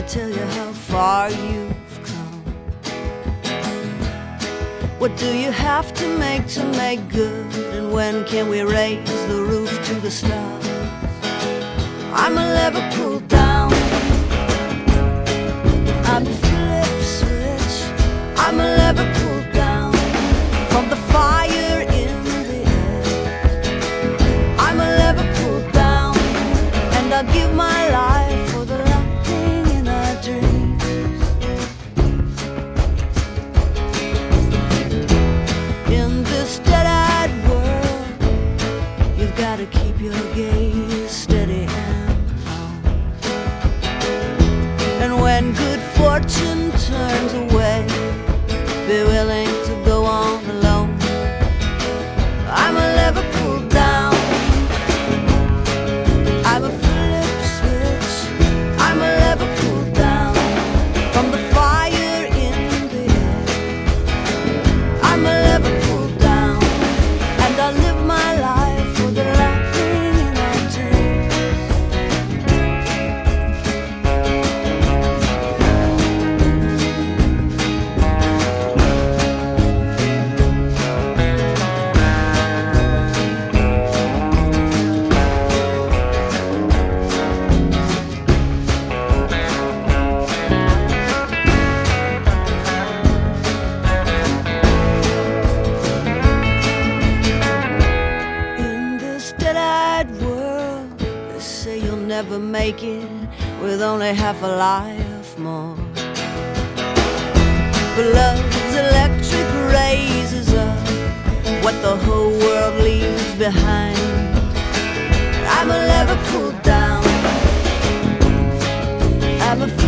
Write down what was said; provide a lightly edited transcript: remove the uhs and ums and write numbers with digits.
tell you how far you've come. What do you have to make good? And when can we raise the roof to the stars? I'm a lever pulled down, I'm a flip switch. I'm a lever pulled down from the fire in the air. I'm a lever pulled down, and I'll give my life for the lightning in our dreams. In this dead-eyed world, you've got to keep your gaze steady and long. And when good fortune turns away, be willing to go on alone. I'm a lever pulled down, I'm a flip switch. I'm a lever pulled down from the fire in the air. I'm a lever pulled down, and I live my life for the lightning in our dreams. World, they say you'll never make it with only half a life more. But love's electric raises up what the whole world leaves behind. I'm a lever pulled down, I'm a